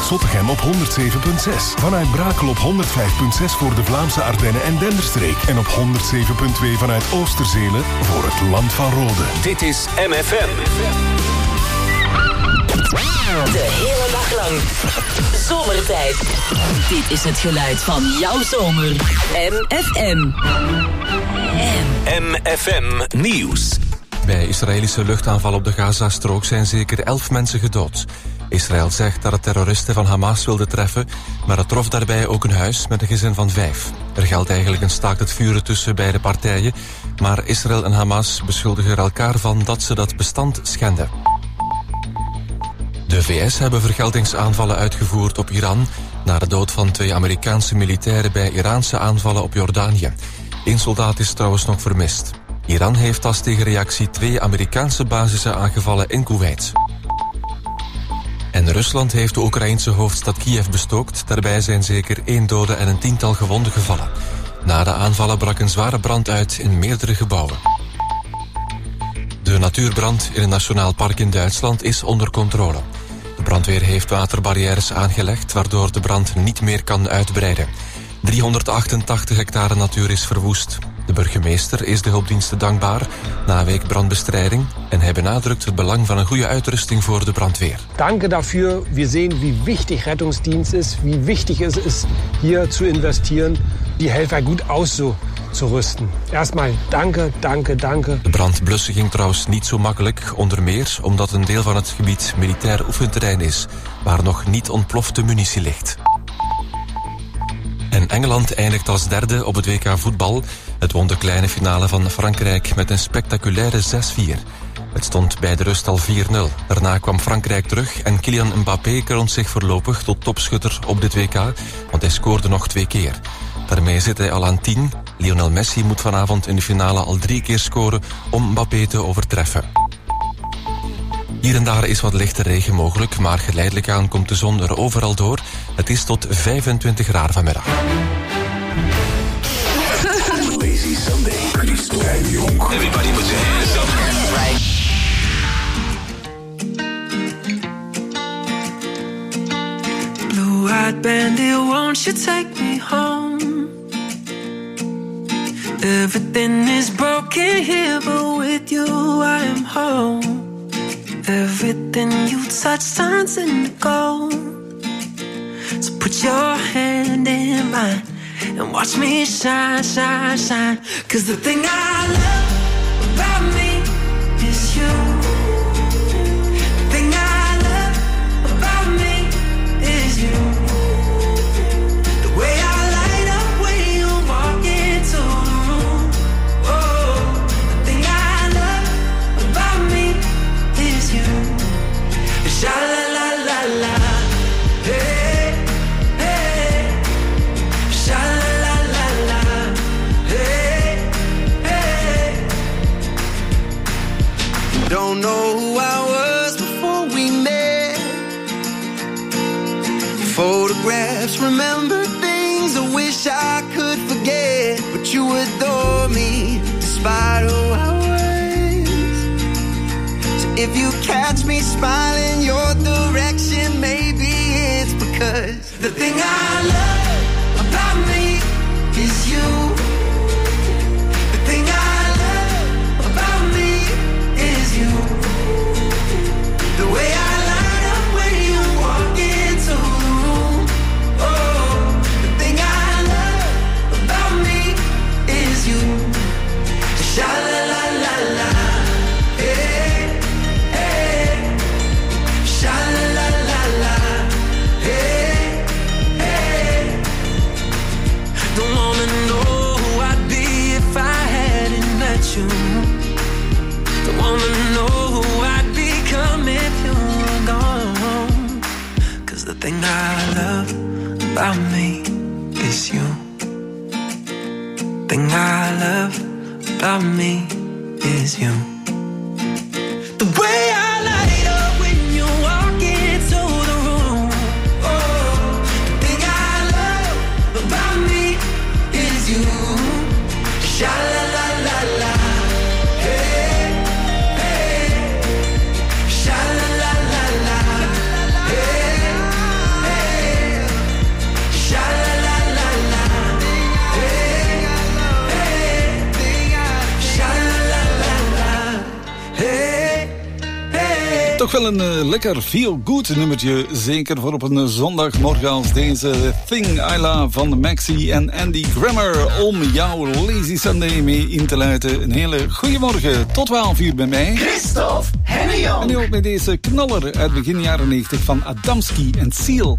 Zottegem op 107.6. Vanuit Brakel op 105.6 voor de Vlaamse Ardennen en Denderstreek. En op 107.2 vanuit Oosterzele voor het Land van Rode. Dit is MFM. De hele dag lang. Zomertijd. Dit is het geluid van jouw zomer. MFM. MFM Nieuws. Bij Israëlische luchtaanval op de Gazastrook zijn zeker 11 mensen gedood. Israël zegt dat het terroristen van Hamas wilde treffen, maar het trof daarbij ook een huis met een gezin van 5. Er geldt eigenlijk een staakt het vuren tussen beide partijen, maar Israël en Hamas beschuldigen er elkaar van dat ze dat bestand schenden. De VS hebben vergeldingsaanvallen uitgevoerd op Iran na de dood van 2 Amerikaanse militairen bij Iraanse aanvallen op Jordanië. 1 soldaat is trouwens nog vermist. Iran heeft als tegenreactie 2 Amerikaanse basissen aangevallen in Kuwait. En Rusland heeft de Oekraïense hoofdstad Kiev bestookt. Daarbij zijn zeker 1 dode en een 10-tal gewonden gevallen. Na de aanvallen brak een zware brand uit in meerdere gebouwen. De natuurbrand in een nationaal park in Duitsland is onder controle. De brandweer heeft waterbarrières aangelegd, waardoor de brand niet meer kan uitbreiden. 388 hectare natuur is verwoest. De burgemeester is de hulpdiensten dankbaar na een week brandbestrijding en hij benadrukt het belang van een goede uitrusting voor de brandweer. Danke dafür. Wir sehen, wie wichtig Rettungsdienst ist, wie wichtig es ist, hier zu investieren, die Helfer gut auszurüsten. Erstmal danke, danke, danke. De brandblussen ging trouwens niet zo makkelijk, onder meer omdat een deel van het gebied militair oefenterrein is, waar nog niet ontplofte munitie ligt. En Engeland eindigt als derde op het WK voetbal. Het won de kleine finale van Frankrijk met een spectaculaire 6-4. Het stond bij de rust al 4-0. Daarna kwam Frankrijk terug en Kylian Mbappé kroont zich voorlopig tot topschutter op dit WK, want hij scoorde nog 2 keer. Daarmee zit hij al aan 10. Lionel Messi moet vanavond in de finale al 3 keer scoren om Mbappé te overtreffen. Hier en daar is wat lichte regen mogelijk, maar geleidelijk aan komt de zon er overal door. Het is tot 25 graden vanmiddag. Lazy Sunday, Christo en Jong. Everybody put your hands up. Blue-eyed bandit, won't you take me home? Everything is broken here, but with you I am home. Everything you touch turns into gold. So put your hand in mine and watch me shine, shine, shine. 'Cause the thing I love about me is you. The thing I love about me is you. The way I light up when you walk into the room. Oh, the thing I love about me is you. Sha la la la la. Hey, hey. Sha la la la la. Hey, hey. Don't know who I was before we met. Photographs, remember things I wish I could forget. But you adore me despite who I was. So if you catch me smiling your direction, maybe it's because the thing I love about me is you. The thing I love about me is you. The way I light up when you walk into the room. Oh, the thing I love about me is you. Sha la la la la. Hey, hey. Sha la la la la. Hey, hey. Don't wanna know who I'd be if I hadn't met you. Don't wanna know who I'd become if you were gone. 'Cause the thing I love about me is you. Thing I love about me is you. The way I light up when you walk into the room. Oh, the thing I love about me is you. Sha la la la la. Hey, hey. Sha la la la la. Hey, hey. Toch wel een lekker feel-good nummertje. Zeker voor op een zondagmorgen als deze. Thing Ayla van Maxi en Andy Grammer. Om jouw Lazy Sunday mee in te luiden. Een hele goede morgen. Tot 12 uur bij mij. Christophe Hennion. En nu ook met deze knaller uit begin jaren 90 van Adamski en Seal.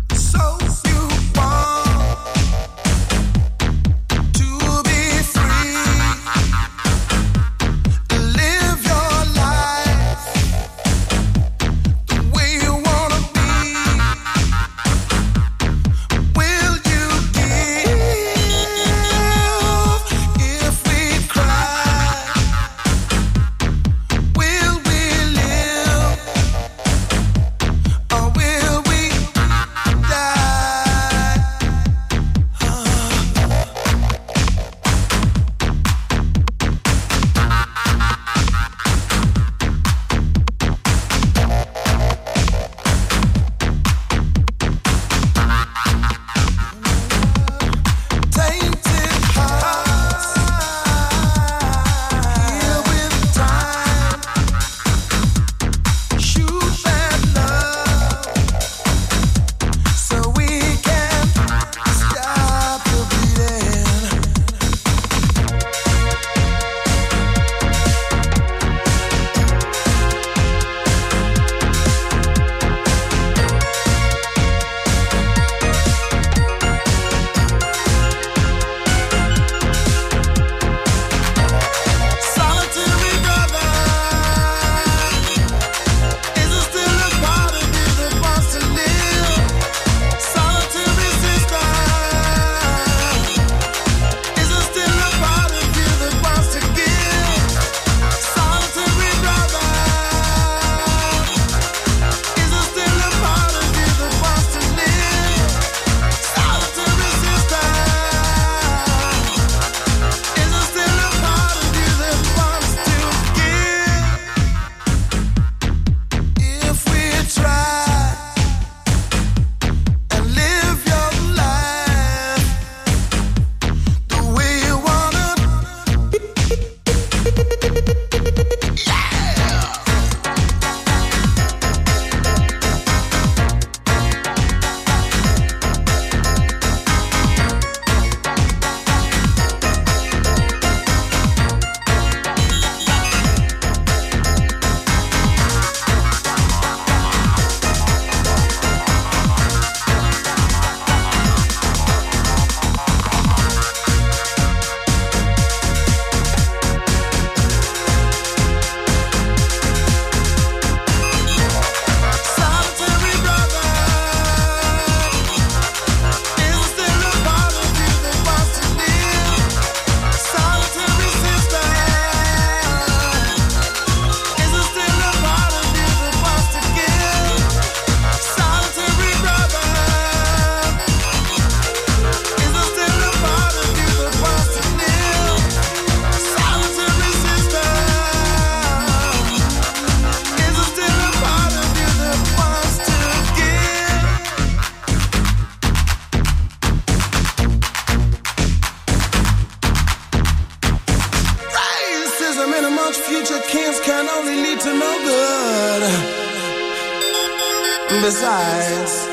Besides,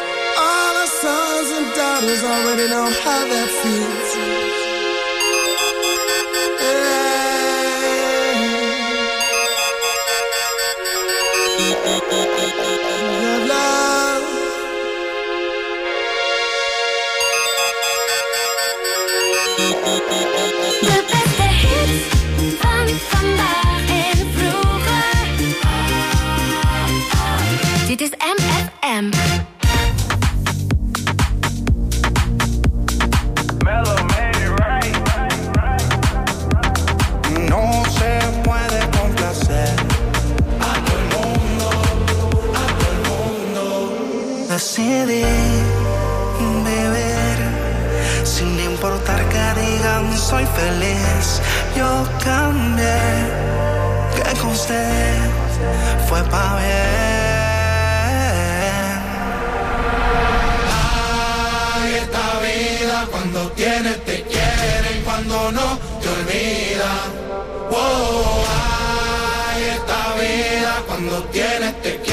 all our sons and daughters already know how that feels. Love. De beste hits van vandaag en vroeger. Dit is MFM. No se puede complacer a todo el mundo. Decidí beber sin importar que digan soy feliz. Yo cambié, que con usted fue pa' bien. Ay, esta vida cuando tienes te quieren, cuando no te olvidan. Wow, ay, esta vida cuando tienes te quieren.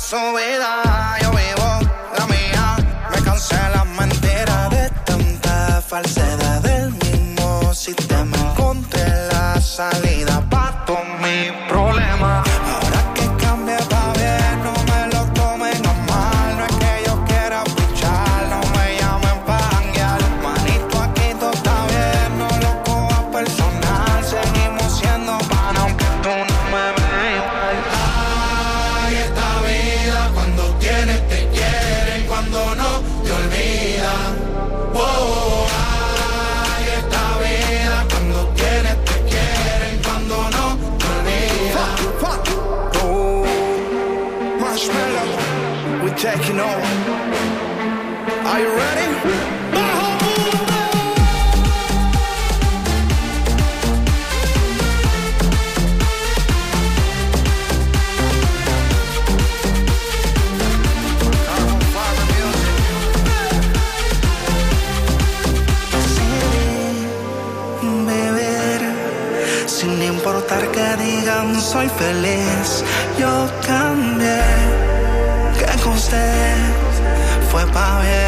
su vida, yo vivo la mía. Me cansé la mentira de tanta falsedad del mismo sistema. Encontré la salida pa' todos mis problemas. Ahora que cambie pa' bien, no me lo tomen a mal. No es que yo quiera pichar, no me llamen pa' janguear. Manito, aquí todo está bien, no lo cojas personal. Seguimos siendo pana aunque tú no me veas. Ay, esta vida cuando tienes te quieren, cuando no te olvidan. Wow, ay, esta vida cuando tienes te quieren, cuando no te olvidan. Oh, Marshmello, we're taking over. Are you ready? Sin importar que digan soy feliz, yo cambié, que con usted fue pa' bien.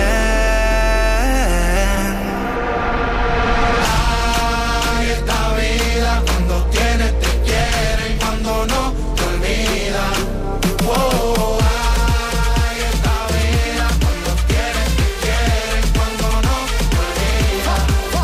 Ay, esta vida cuando tienes te quieren, cuando no te olvidan. Wow, ay, esta vida cuando tienes te quieren, cuando no te olvidan.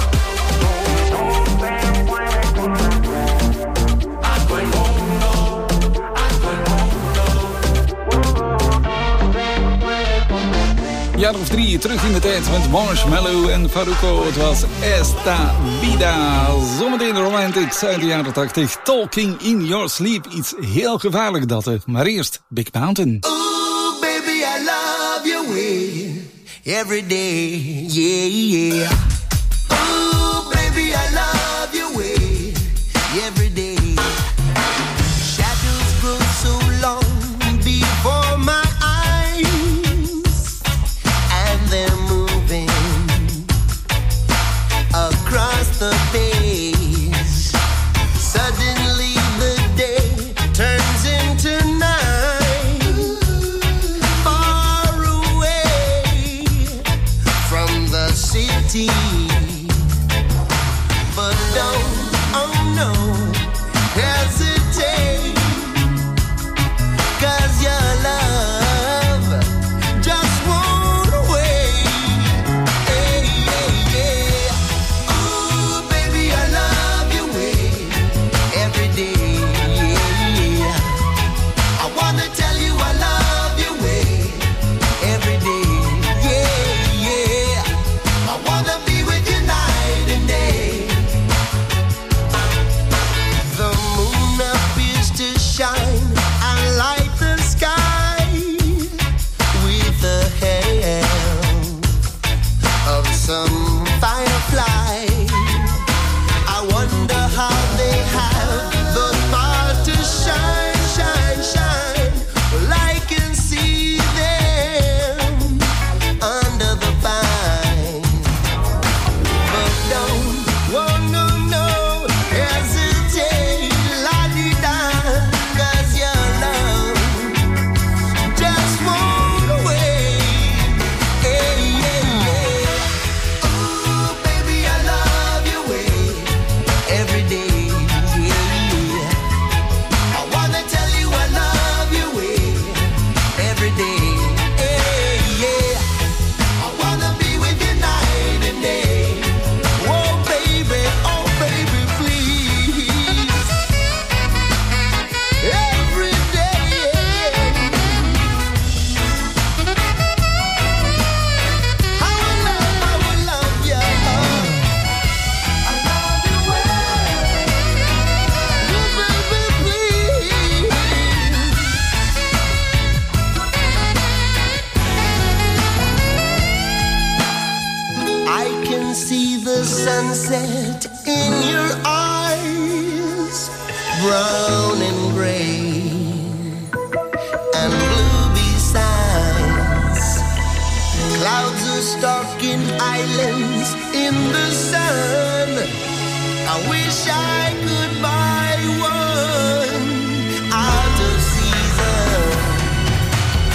Jaar of 3 terug in de tijd met Marshmello en Farruko. Het was Esta Vida. Zometeen Romantics uit de jaren 80. Talking in Your Sleep. Iets heel gevaarlijk dat. Maar eerst Big Mountain. Ooh, baby, I love your way every day, yeah, yeah. Ooh, baby, I love your way every day. Shadows grow so long before my eyes, and they're moving across the page. Suddenly the day turns into night, far away from the city. But don't, oh no, hesitate, 'cause your love just won't wait. Hey, yeah, yeah. Ooh, baby, I love your way every day, yeah. I wanna tell you I love your way every day, yeah, yeah. I wanna be with you night and day. The moon appears to shine and light the sky with the help of some firefly. I wonder how they have the power to shine, shine, shine. Well, I can see them under the pine. But don't, oh no, no, hesitate, la-di-da, 'cause your love just won't wait. Hey, yeah, yeah. Ooh, baby, I love your way every day, yeah. I wanna tell you I love your way every day, hey, yeah. I wanna be with you night and day. Oh baby, please. Every day. I will love you. I love you well. Oh baby, please. I can see the sunset in your eyes, brown and gray and blue besides. Clouds are stalking islands in the sun. I wish I could buy one out of season.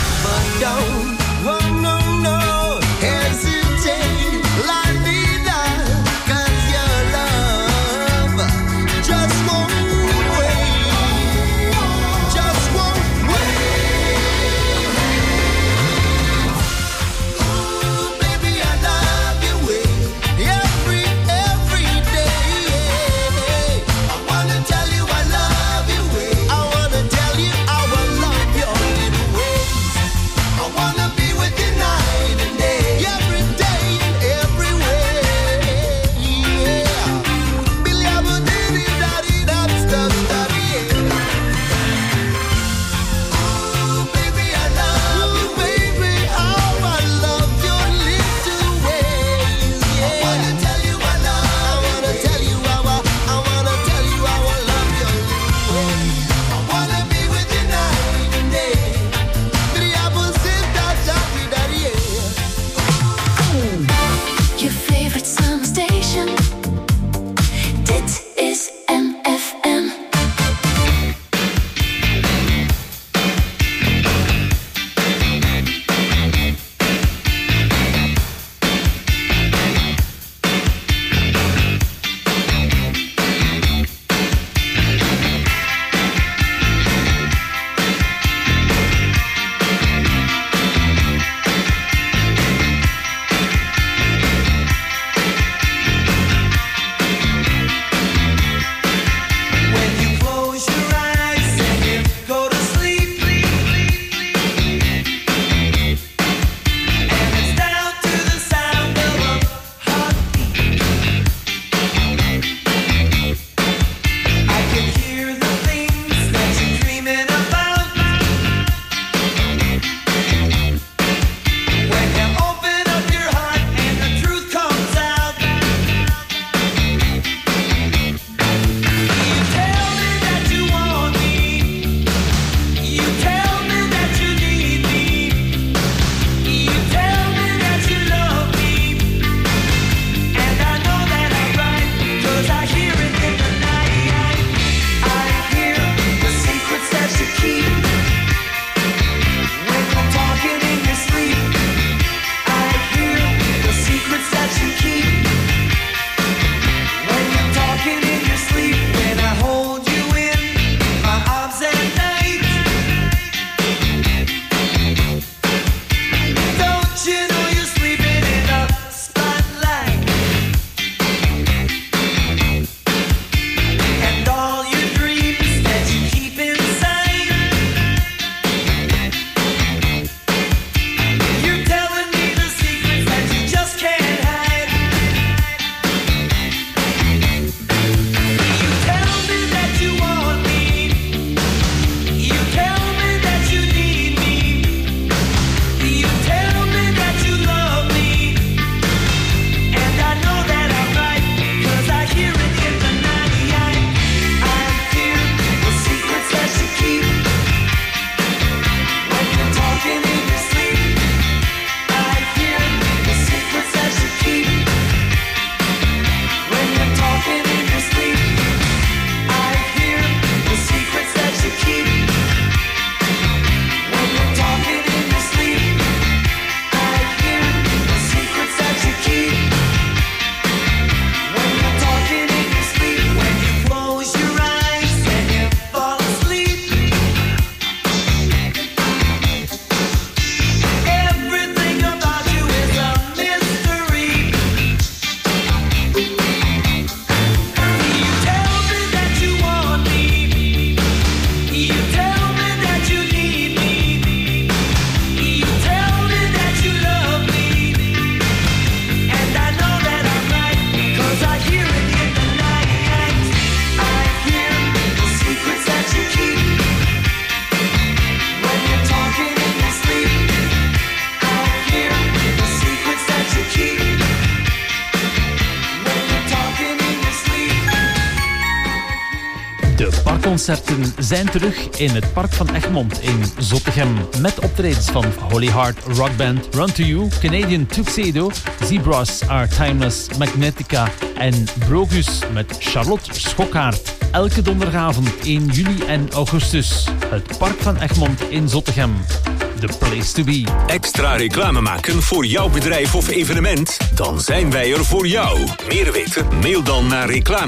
concerten zijn terug in het Park van Egmond in Zottegem. Met optredens van Holy Heart Rock Band, Run To You, Canadian Tuxedo, Zebras Are Timeless, Magnetica en Brogus met Charlotte Schokkaert. Elke donderdagavond 1 juli en augustus. Het Park van Egmond in Zottegem. The place to be. Extra reclame maken voor jouw bedrijf of evenement? Dan zijn wij er voor jou. Meer weten? Mail dan naar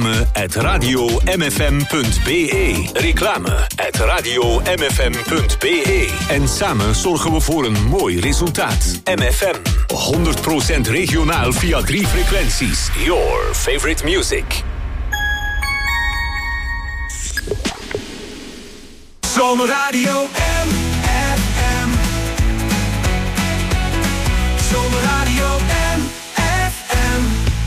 reclame@radiomfm.be. Reclame@radiomfm.be. En samen zorgen we voor een mooi resultaat. MFM. 100% regionaal via 3 frequenties. Your favorite music. Zomerradio MFM. Zomerradio MFM.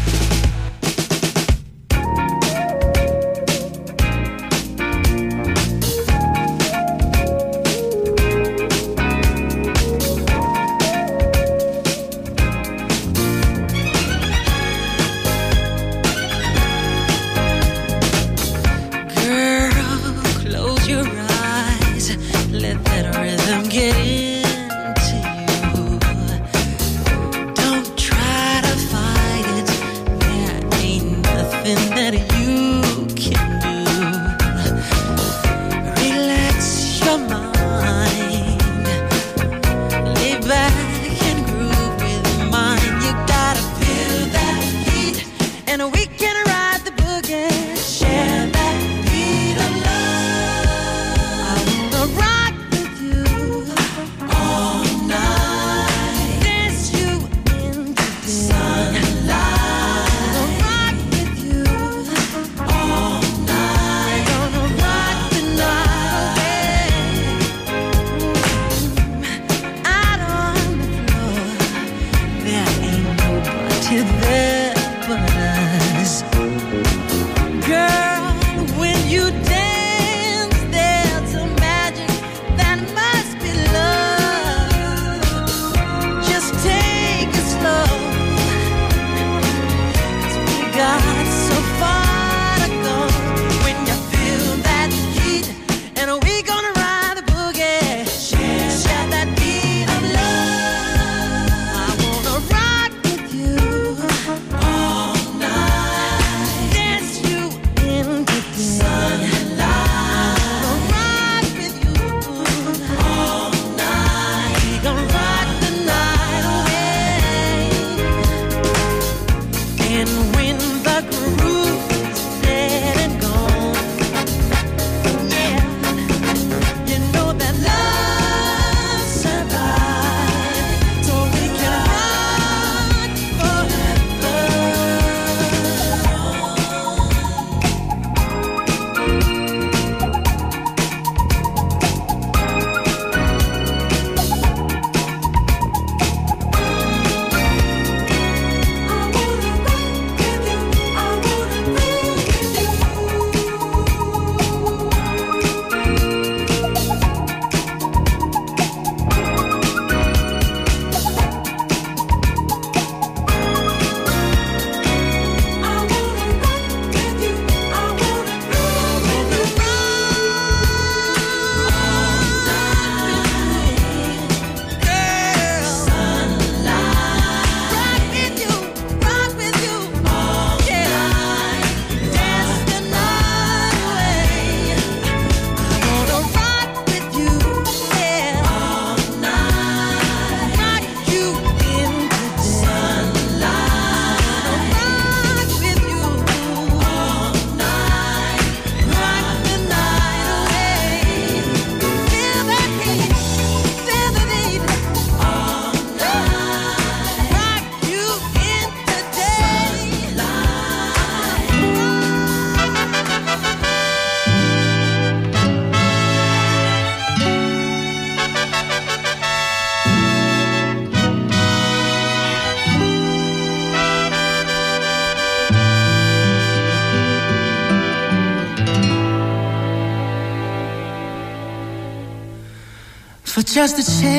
For just a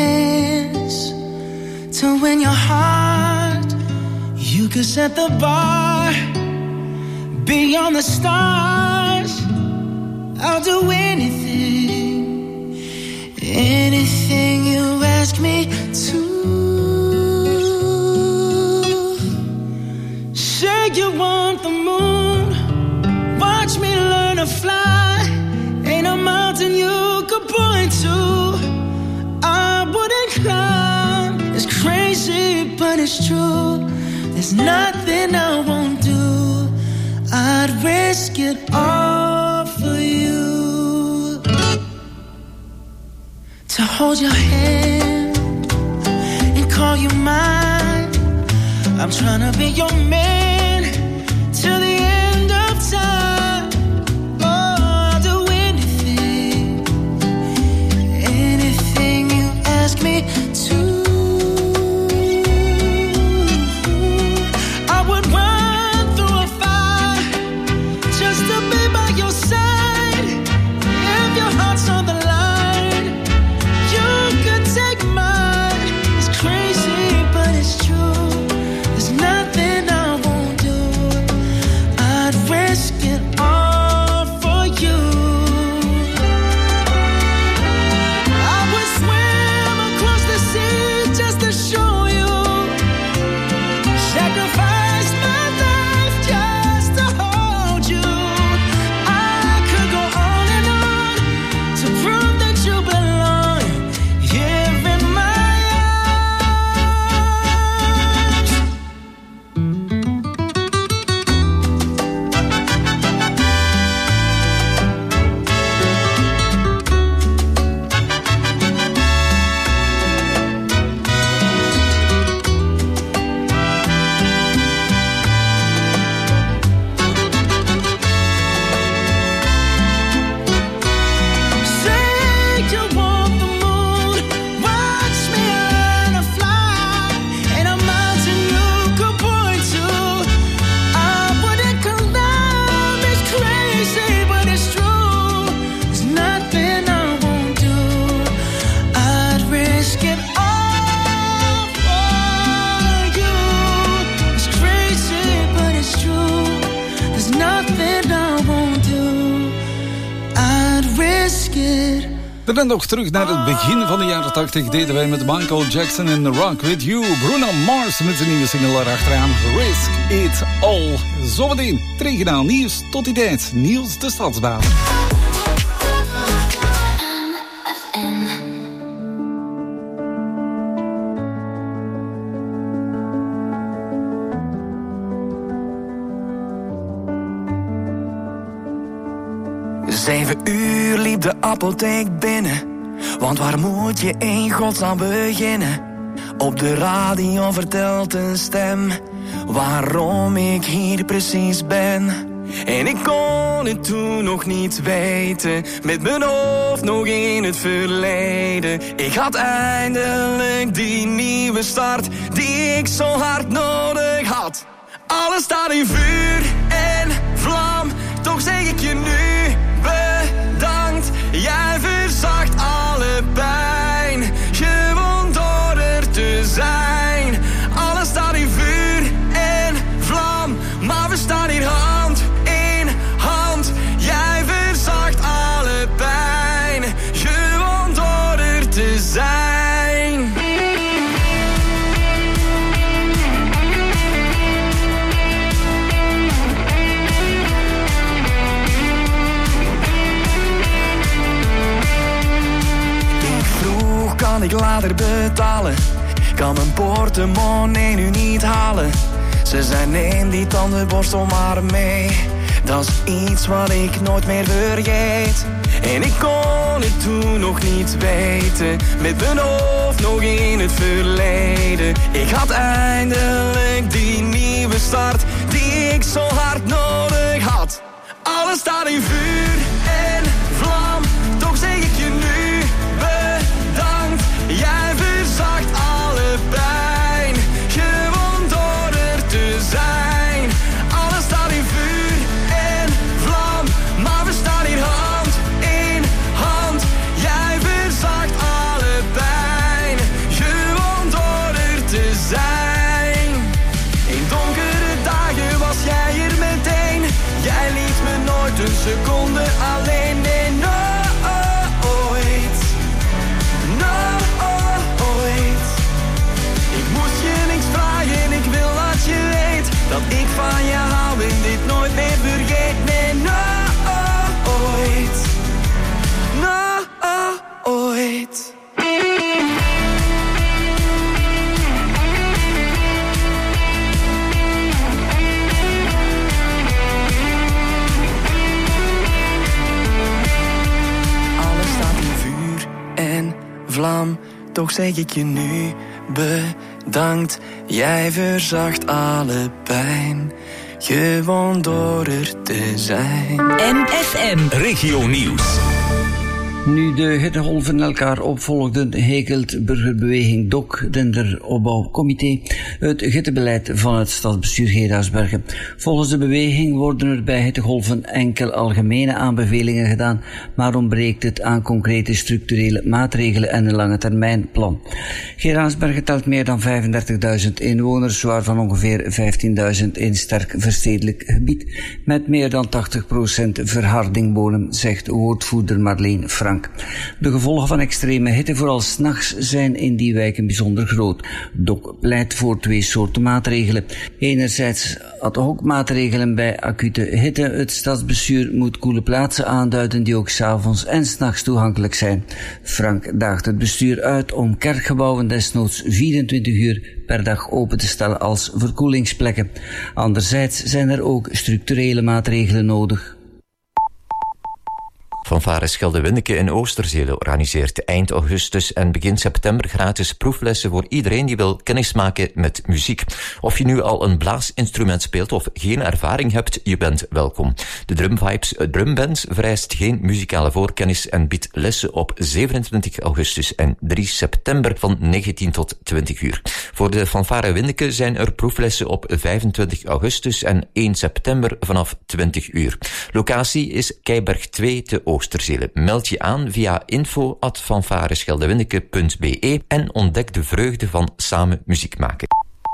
chance to win your heart, you could set the bar beyond the stars. I'll do anything, anything you ask me to. Say you want the moon, watch me learn to fly. Ain't a mountain you could point to I wouldn't climb. It's crazy, but it's true. There's nothing I won't do. I'd risk it all for you. To hold your hand and call you mine. I'm trying to be your man till the end of time. Oh, I'll do anything, anything you ask me to. I would run through a fire just to be by your side. If your heart's on the line, you could take mine. It's crazy, but it's true. There's nothing I won't do. I'd risk it all for you. I would swim across the sea just to show you. Sacrifice my life just to hold you. I could go on and on to prove that you belong here in my arms. Say you want the moon, watch me learn to fly. Ain't a mountain you could point to I wouldn't climb. It's crazy, but it's true. There's nothing I won't do. I'd risk it all for you. It's crazy, but it's true. There's nothing I won't do. I'd risk it. Dan nog terug naar het begin van de jaren 80 deden wij met Michael Jackson in The Rock With You. Bruno Mars met zijn nieuwe single erachteraan. Risk It All. Zometeen regionaal nieuws tot die tijd. Niels de Stadsbaas. Zeven uur liep de apotheek binnen. Want waar moet je in godsnaam beginnen? Op de radio vertelt een stem waarom ik hier precies ben. En ik kon het toen nog niet weten, met mijn hoofd nog in het verleden. Ik had eindelijk die nieuwe start die ik zo hard nodig had. Alles staat in vuur en vlam, toch zeg ik je nu bedankt. Jij verzacht alle pijn, gewoon door er te zijn. Alles staat in vuur en vlam, maar we staan hier hand in hand. Jij verzacht alle pijn, gewoon door er te zijn. Kan ik later betalen? Kan mijn portemonnee nu niet halen? Ze zei neem die tandenborstel maar mee. Dat is iets wat ik nooit meer vergeet. En ik kon het toen nog niet weten, met mijn hoofd nog in het verleden. Ik had eindelijk die nieuwe start die ik zo hard nodig had. Alles staat in vuur en vlam, toch zeg ik je nu bedankt. Jij verzacht alle pijn, gewoon door er te zijn. Alles staat in vuur en vlam, maar we staan hier hand in hand. Jij verzacht alle pijn, gewoon door er te zijn. In donkere dagen was jij er meteen. Jij liet me nooit een seconde zeg ik je nu bedankt. Jij verzacht alle pijn, gewoon door er te zijn. MFM Regio Nieuws. Nu de hittegolven elkaar opvolgden, hekelt burgerbeweging DOC, Denderopbouwcomité, het hittebeleid van het stadsbestuur Geraardsbergen. Volgens de beweging worden er bij hittegolven enkel algemene aanbevelingen gedaan, maar ontbreekt het aan concrete structurele maatregelen en een lange termijn plan. Geraardsbergen telt meer dan 35.000 inwoners, waarvan ongeveer 15.000 in sterk verstedelijk gebied, met meer dan 80% verharding wonen, zegt woordvoerder Marleen Frank. De gevolgen van extreme hitte, vooral 's nachts, zijn in die wijken bijzonder groot. DOC pleit voor 2 soorten maatregelen. Enerzijds ad hoc maatregelen bij acute hitte. Het stadsbestuur moet koele plaatsen aanduiden die ook 's avonds en 's nachts toegankelijk zijn. Frank daagt het bestuur uit om kerkgebouwen desnoods 24 uur per dag open te stellen als verkoelingsplekken. Anderzijds zijn er ook structurele maatregelen nodig. Fanfare Schelde-Windeke in Oosterzele organiseert eind augustus en begin september gratis proeflessen voor iedereen die wil kennismaken met muziek. Of je nu al een blaasinstrument speelt of geen ervaring hebt, je bent welkom. De Drum Vibes Drumband vereist geen muzikale voorkennis en biedt lessen op 27 augustus en 3 september van 19 tot 20 uur. Voor de Fanfare Windeke zijn er proeflessen op 25 augustus en 1 september vanaf 20 uur. Locatie is Keiberg 2 te Oosterzele. Meld je aan via info@fanfarescheldewindeke.be en ontdek de vreugde van samen muziek maken.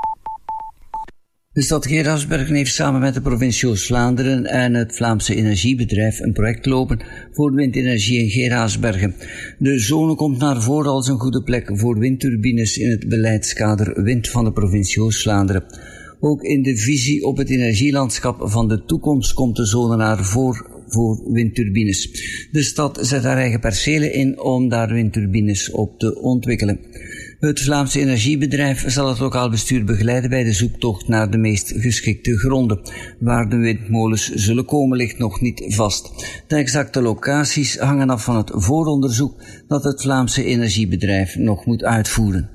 De stad Geraardsbergen heeft samen met de provincie Oost-Vlaanderen en het Vlaamse energiebedrijf een project lopen voor windenergie in Geraardsbergen. De zone komt naar voren als een goede plek voor windturbines in het beleidskader Wind van de provincie Oost-Vlaanderen. Ook in de visie op het energielandschap van de toekomst komt de zone naar voren voor windturbines. De stad zet haar eigen percelen in om daar windturbines op te ontwikkelen. Het Vlaamse energiebedrijf zal het lokaal bestuur begeleiden bij de zoektocht naar de meest geschikte gronden. Waar de windmolens zullen komen ligt nog niet vast. De exacte locaties hangen af van het vooronderzoek dat het Vlaamse energiebedrijf nog moet uitvoeren.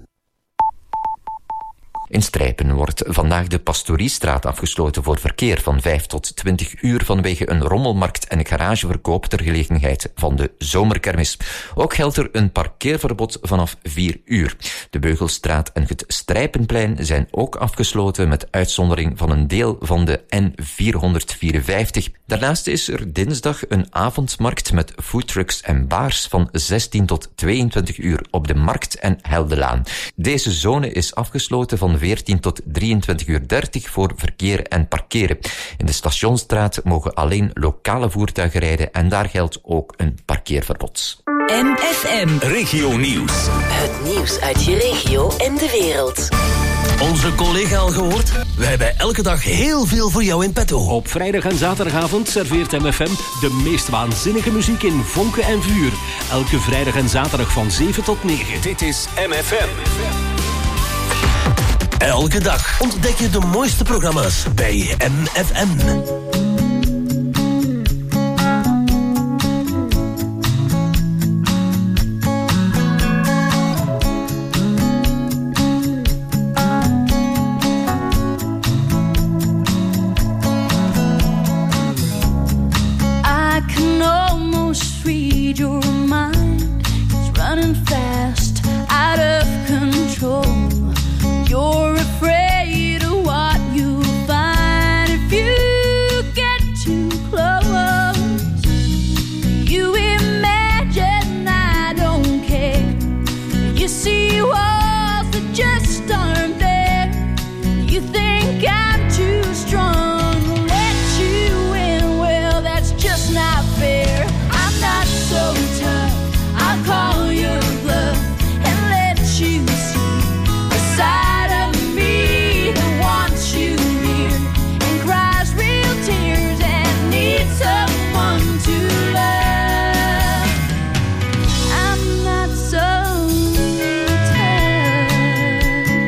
In Strijpen wordt vandaag de Pastoriestraat afgesloten voor verkeer van 5 tot 20 uur vanwege een rommelmarkt en garageverkoop ter gelegenheid van de zomerkermis. Ook geldt er een parkeerverbod vanaf 4 uur. De Beugelstraat en het Strijpenplein zijn ook afgesloten met uitzondering van een deel van de N454. Daarnaast is er dinsdag een avondmarkt met foodtrucks en bars van 16 tot 22 uur op de Markt- en Heldelaan. Deze zone is afgesloten van 14 tot 23:30 voor verkeer en parkeren. In de Stationsstraat mogen alleen lokale voertuigen rijden en daar geldt ook een parkeerverbod. MFM Regio Nieuws. Het nieuws uit je regio en de wereld. Onze collega al gehoord? We hebben elke dag heel veel voor jou in petto. Op vrijdag en zaterdagavond serveert MFM de meest waanzinnige muziek in vonken en vuur. Elke vrijdag en zaterdag van 7 tot 9. Dit is MFM. Elke dag ontdek je de mooiste programma's bij MFM. I can almost read your mind. It's running fast, out of control. You're afraid of what you find if you get too close. You imagine I don't care. You see walls that just aren't there. You think I'm too strong to let you in. Well, that's just not fair. I'm not so tough. I'll call your bluff and let you see a side of me that wants you near and cries real tears and needs someone to love. I'm not so tough.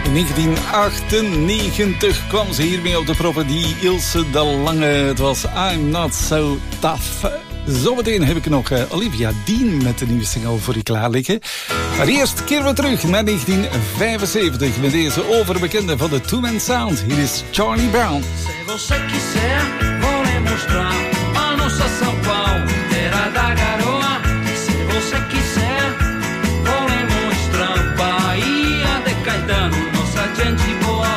In 1998 kwam ze hiermee op de proppen, die Ilse de Lange. Het was I'm Not So Tough. Zometeen heb ik nog Olivia Dean met de nieuwe single voor je klaar liggen. Maar eerst keren we terug naar 1975 met deze overbekende van de Two Man Sound. Hier is Charlie Brown. Se você quiser, vou lhe mostrar a nossa São Paulo, terra da garoa. Se você quiser, vou lhe mostrar Bahia de Caetano, nossa gente boa.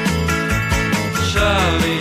Charlie.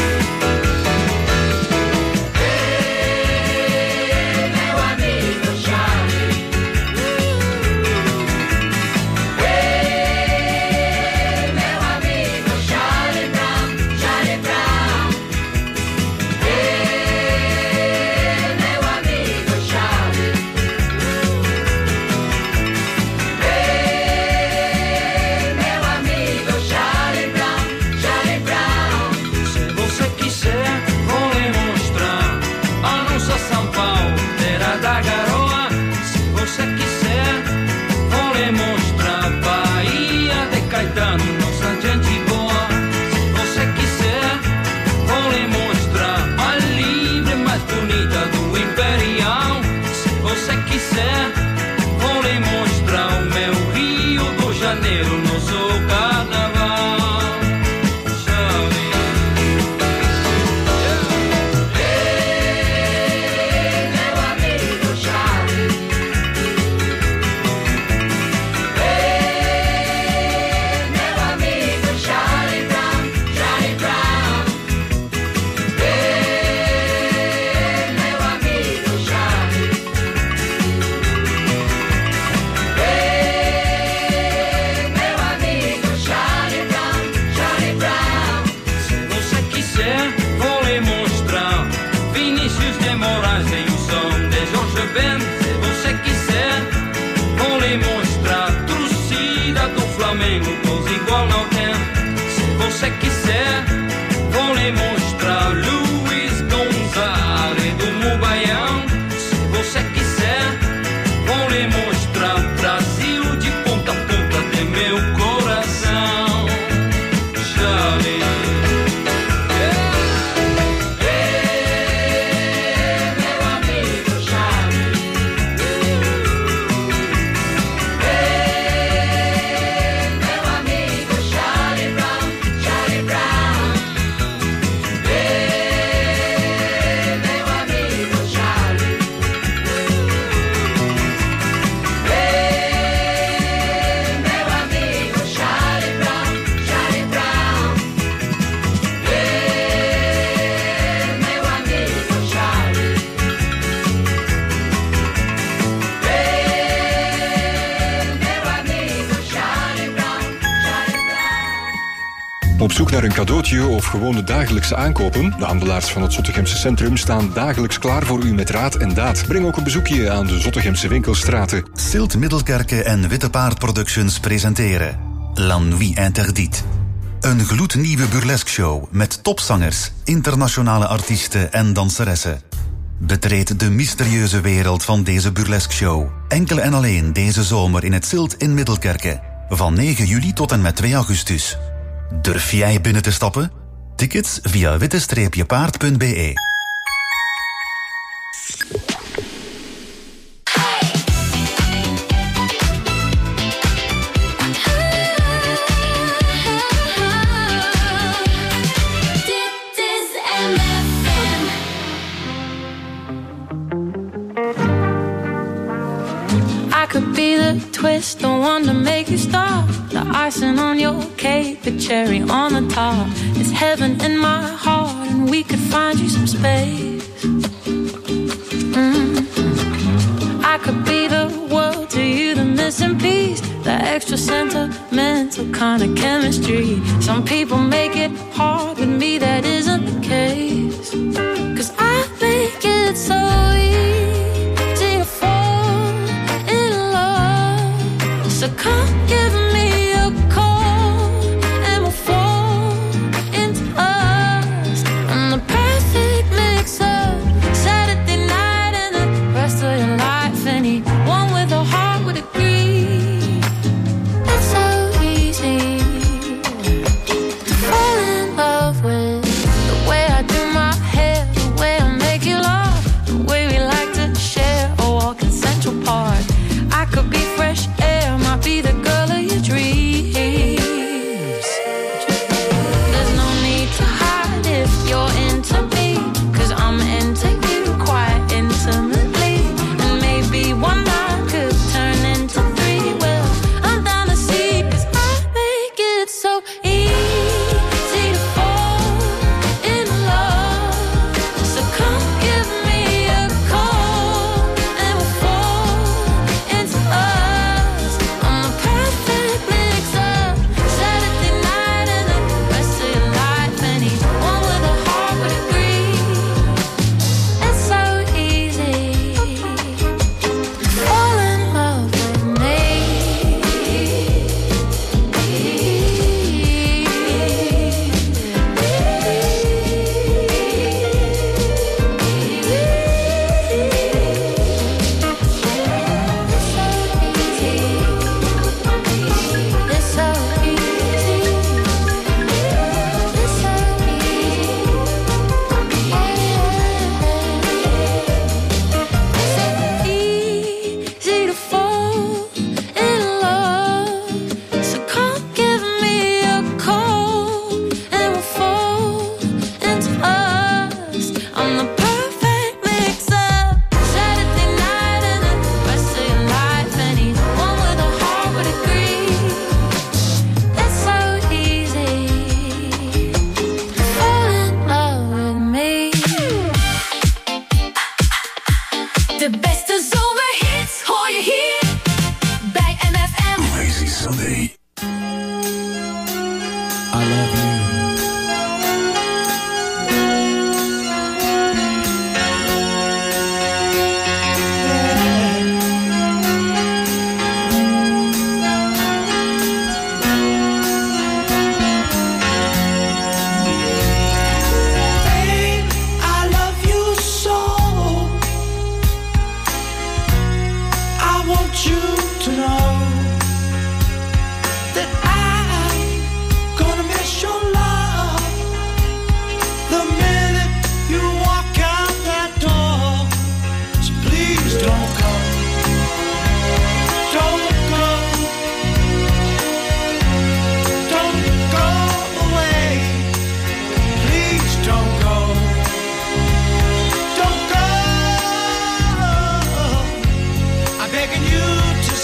Op zoek naar een cadeautje of gewoon de dagelijkse aankopen? De handelaars van het Zottegemse centrum staan dagelijks klaar voor u met raad en daad. Breng ook een bezoekje aan de Zottegemse winkelstraten. Silt Middelkerke en Witte Paard Productions presenteren La Nuit Interdite. Een gloednieuwe burlesque-show met topzangers, internationale artiesten en danseressen. Betreed de mysterieuze wereld van deze burlesque-show. Enkel en alleen deze zomer in het Silt in Middelkerke. Van 9 juli tot en met 2 augustus. Durf jij binnen te stappen? Tickets via witte-paard.be. Could be the twist, the one to make you stop. The icing on your cake, the cherry on the top. It's heaven in my heart, and we could find you some space. I could be the world to you, the missing piece, the extra sentimental kind of chemistry. Some people make it hard, with me that isn't the case. 'Cause I make it so easy to fall in love. So come give me a call and we'll fall into us. And the perfect mix of Saturday night and the rest of your life. Anyone with a heart would agree. It's so easy day. I love you. Begging you to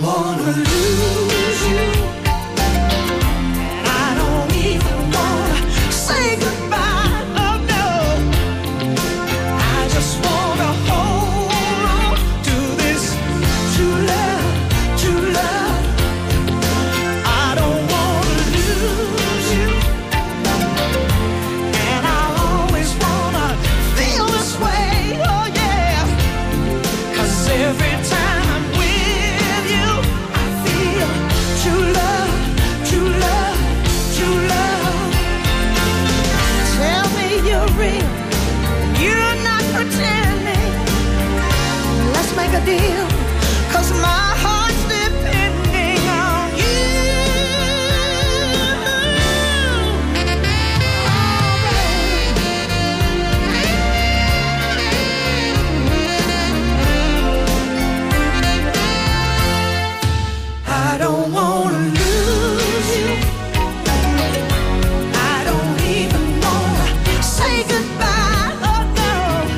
wanna lose you. And I don't even wanna say goodbye. Oh no, I just wanna hold on to this true love, true love. I don't wanna lose you. And I always wanna feel this way. Oh yeah, 'cause every time I'm with you, I feel true love, true love, true love. Tell me you're real, you're not pretending. Let's make a deal, 'cause my heart's depending on you. I don't wanna lose you. I don't even wanna say goodbye. Oh no,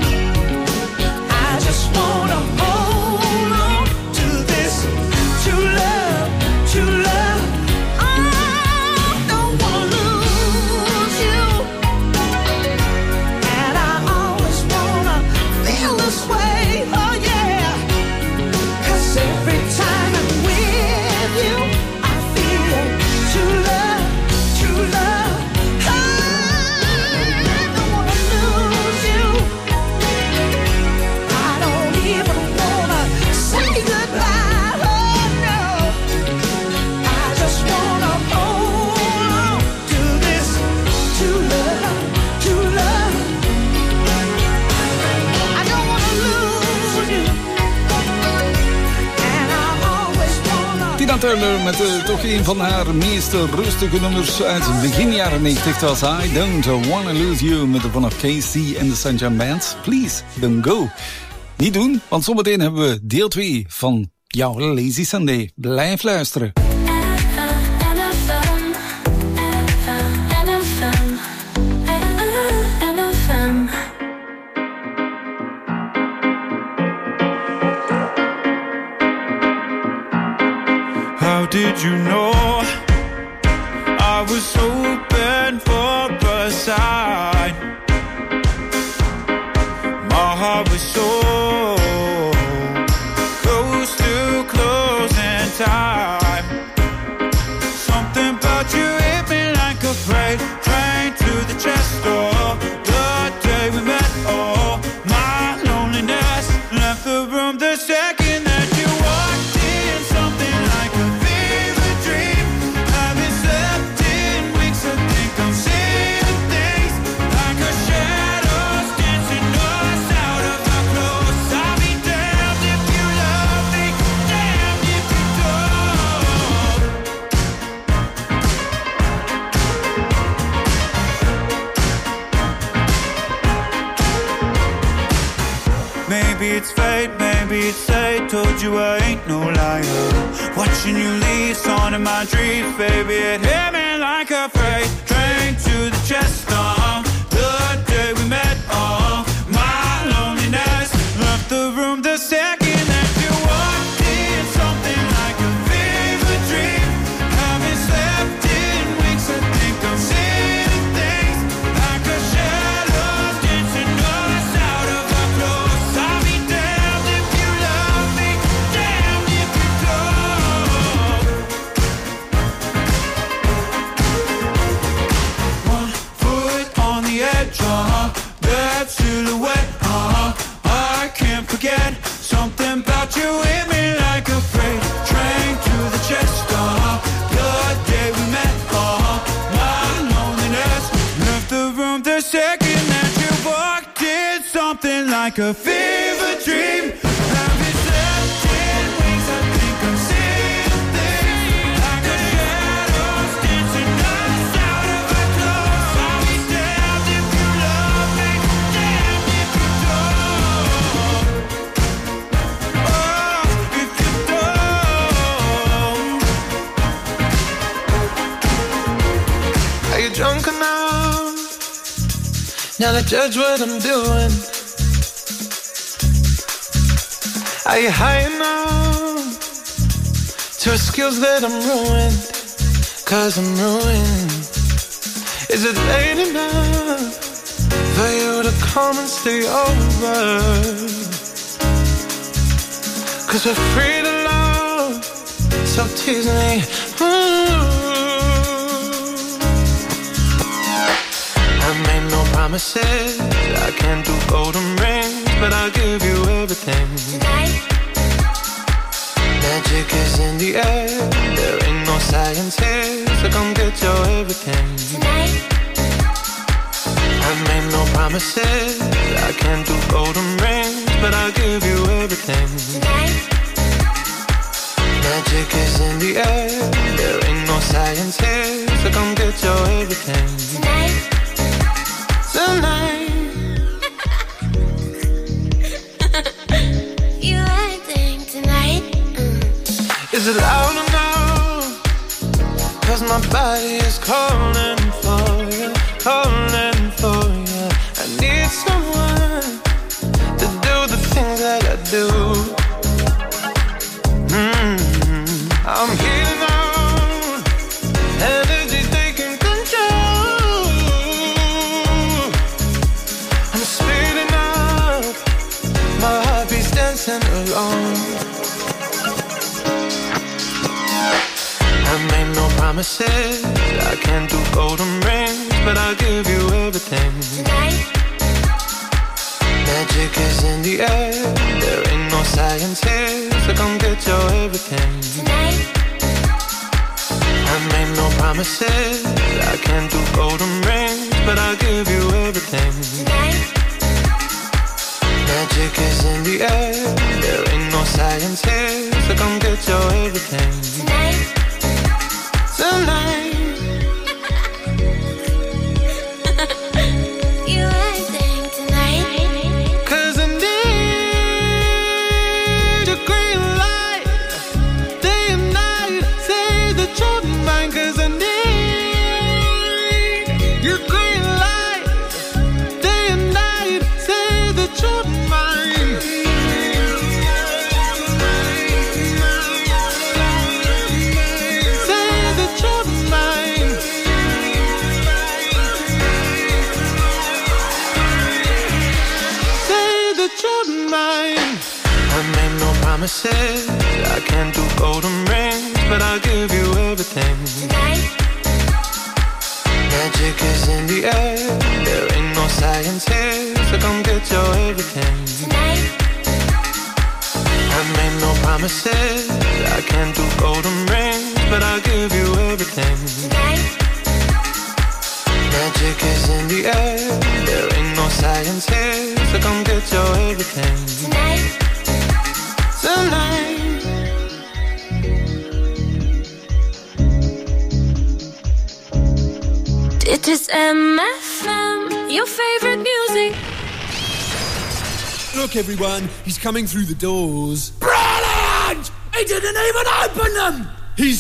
I just wanna hold on to this true love, true love. I don't wanna lose you. And I always wanna feel this way. Oh yeah, 'cause every time I'm with you, I feel true love, true love. I don't wanna lose you. I don't even wanna say goodbye. Oh no, I just wanna hold on to this true love, true love. I don't wanna lose you. And I always wanna. Tina Turner met toch een van haar meest rustige nummers uit begin jaren 90. Dat was I Don't Wanna Lose You met de van Casey and the Sunshine Band. Please, don't go. Niet doen, want zometeen hebben we deel 2 van jouw Lazy Sunday. Blijf luisteren. How did you know I was hoping for a sign? My heart was so close to closing time. Something about you hit me like a freight train to the chest door. The day we met, oh, my loneliness left the room the second that you walked in. Something like a fever dream. Haven't slept in weeks. I think I'm seeing things like a shadows dancing us out of our clothes. I'll be damned if you love me, damned if you don't. Maybe it's fate, maybe it's fate. Told you I ain't no liar. Watching you leave, song in my dreams, baby. It hit me like a freight train to the chest. The day we met, my loneliness left the room the second that you walked in. Something like a fever dream. Haven't slept in weeks. I think I'm seeing things like a shadows dancing us out of our clothes. I'll be damned if you love me, damned if you don't. One foot on the edge, that silhouette, I can't forget. Something about you hit me like a freight train to the chest. The day we met, my loneliness left the room the second that you walked in. Something like a fever dream. Haven't slept in weeks. I think I'm seeing things like a shadows dancing us out of our clothes. I'll be damned if you love me, damned if you don't. Oh, if you don't. Are you drunk enough now to judge what I'm doing? Are you high enough to excuse that I'm ruined, 'cause I'm ruined. Is it late enough for you to come and stay over? 'Cause we're free to love, so tease me. I made no promises, I can't do golden rings, but I'll give you everything. Tonight. Magic is in the air, there ain't no science here, so come get your everything. Tonight. I made no promises, I can't do golden rings, but I'll give you everything. Tonight. Magic is in the air, there ain't no science here, so come get your everything. Tonight. Tonight. You acting tonight. Is it loud enough? 'Cause my body is calling for you, calling for you. I need someone to do the things that I do. I'm healing on, energy taking control. I'm speeding up, my heartbeat's dancing alone. I made no promises, I can't do golden rings, but I'll give you everything. Tonight. Magic is in the air, there ain't no science here, so come get your everything. Tonight. I made no promises, I can't do golden rings, but I'll give you everything. Tonight. Magic is in the air, there ain't no science here, so come get your everything. Tonight. Tonight. You acting tonight. 'Cause I need a green light, day and night, say that you're mine. 'Cause I need your green light, day and night, say that you're mine. Say that you're mine. Say that you're mine. I made no promises, I can't do golden rings, but I'll give you everything. Tonight. Magic is in the air, there ain't no science here, so come get your everything. Tonight. I made no promises, I can't do golden rings, but I'll give you everything. Tonight. Magic is in the air, there ain't no science here, so come get your everything. Tonight. Tonight. Dit is MFM, your favorite music. Look, everyone, he's coming through the doors. Brilliant! He didn't even open them!